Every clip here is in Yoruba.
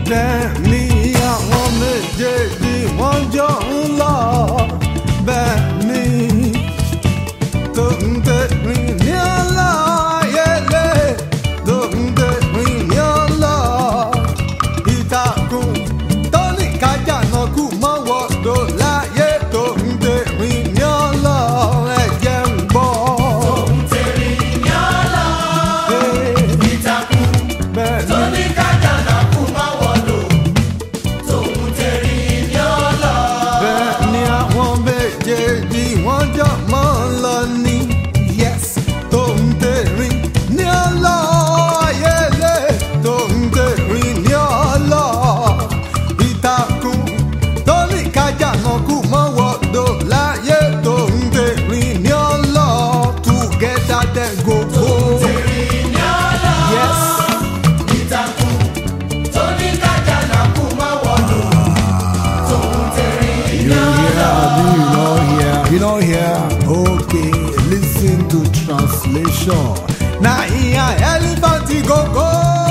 bẹ́ẹ̀ ni àwọn méjèèjì wọ́n jọ ń lọ bẹ́ẹ̀ ni tó ń tẹ̀rín ní ọlọ́ ayẹlẹ tó ń tẹ̀rín ní ọlọ́ ìtàkùn tó ní kájà náà kú mọ́ wọ́dọ̀ láyé tó ń tẹ̀rín ní ọlọ́ ẹ̀jẹ̀ ń gbọ́. tó ń tẹ̀rín ní ọlọ́ ìtàkùn tó ní kájà náà kú mọ́ wọ́dọ̀ tó ń tẹ̀rín ní ọlọ́. bẹ́ẹ̀ ni àwọn méjèèjì wọ́n jọ mọ́ ń lọ ní yes tó ń tẹ̀rín ní ọlọ́ ayẹlẹ tó ń tẹ̀rín ní ọlọ́ ìtàkùn tó ní kájà náà kú mọ́ wọ́dọ̀ láyé tó ń tẹ̀rín ní ọlọ́ together then go go. tẹ̀rín ní ọlọ́ Yes. ìtàkùn tó ní kájà náà kú mọ́ wọ́dọ̀ tó ń tẹ̀rín ní ọlọ́. You don't hear? Okay, listen to translation. Now here elephant go go,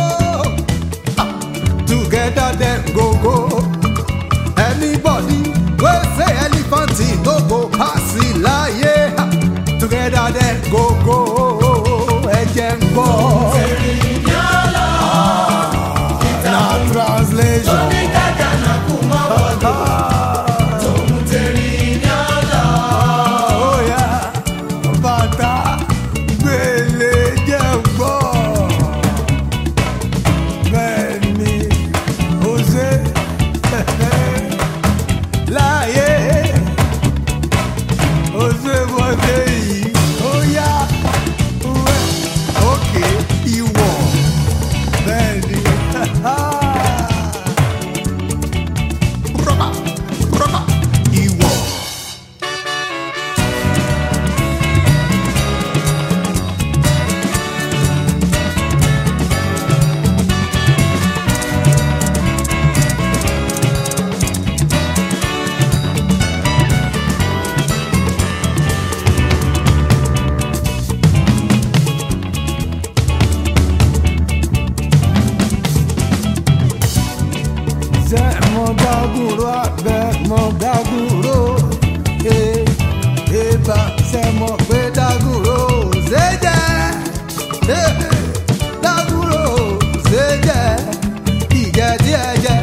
together them go go. Anybody wey say elephant no go pass it láyé, together them go go. Ẹ̀jẹ̀ ń gbọ́. tẹ̀rín ní ọlọ́ Na tó translation. ní kájà náà kú mọ́ wọ́dọ̀ tó ń tẹ̀rín ní ọlọ́. Oh yeah, bàtà gbèlè jẹ́ gbọ́. Bẹ́ẹ̀ ni ó ṣe láyé ó ṣe wọlé yìí ó yá wẹ́ òkè ìwọ̀ bẹ́ẹ̀ ni. Rọ́bà rọ́bà ìwọ̀. Ṣé mo dágúrò abẹ́ mo dágúrò bá ṣe mo pé dágúrò ṣe jẹ́ dágúrò ṣe jẹ́ ìjẹ́ tí ẹ jẹ́